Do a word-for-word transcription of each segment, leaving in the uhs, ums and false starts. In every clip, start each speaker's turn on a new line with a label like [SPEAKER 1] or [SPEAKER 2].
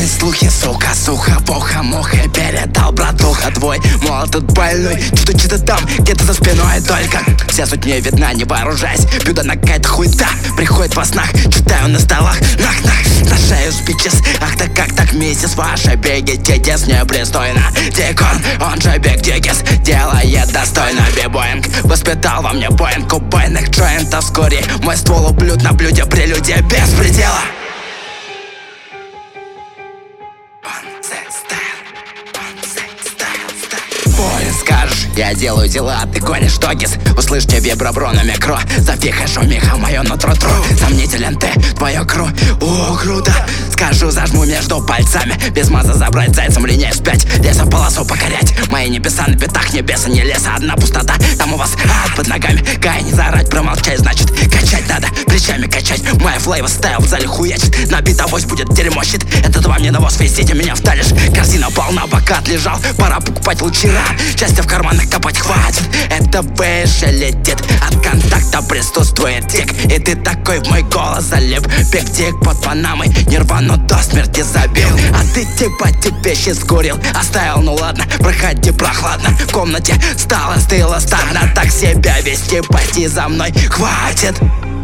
[SPEAKER 1] Ходят слухи, сука, суха, пуха, муха. Передал братуха твой, мол, тут больной. Что-то, что-то там, где-то за спиной. Только вся суть не видна, не вооружаясь. Бюда на какая-то хуйта приходит во снах. Читаю на столах, нах-нах, на шею спичес. Ах так, как так, миссис, ваши беги тетес непристойно. Дикон, он же Биг Диггис, делает достойно. Би-боинг воспитал во мне поинт убойных джойнтов. Вскоре мой ствол ублюд на блюде, прелюдия без предела. Понял, скажешь, я делаю дела, ты гонишь догис. Услышьте виброброна микро, запихай шумиха мое нутро тру. Сомнителен ты, твое кру, о, круто. Скажу, зажму между пальцами, без маза забрать зайцем линей вспять. Лесом полосу покорять, мои небеса на пятах, небеса не леса. Одна пустота, там у вас ад под ногами. Гай, не заорать, промолчать, значит качать надо, плечами качать. Моя флейва стайл в зале хуячит, на бит авось будет дерьмо щит. Это вам не навоз, везите меня в талиш. Корзина полна, бокат лежал, пора покупать лучи. Счастья в карманах копать хватит, это выше летит. От контакта присутствует тик, и ты такой в мой голос залип. Пик-тик под Панамой, нирвану до смерти забил. А ты типа тебе щит скурил, оставил, ну ладно, проходи прохладно. В комнате стало стыло, стадно, так себя вести, пойти за мной хватит.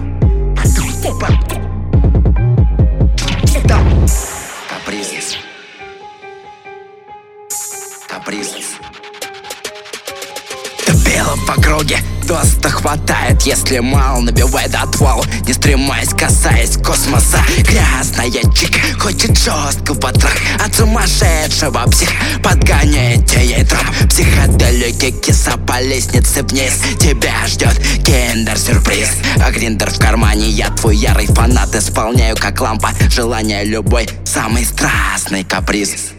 [SPEAKER 1] Каприз. Каприз. Бело в округе, доста хватает. Если мало, набивай до отвалу, не стремаясь, касаясь космоса. Грязная чика хочет жесткого трах от сумасшедшего псих, подгоняете ей троп. Психоделики, киса по лестнице вниз, тебя ждет киндер-сюрприз. А гриндер в кармане, я твой ярый фанат. Исполняю как лампа желания любой, самый страстный каприз.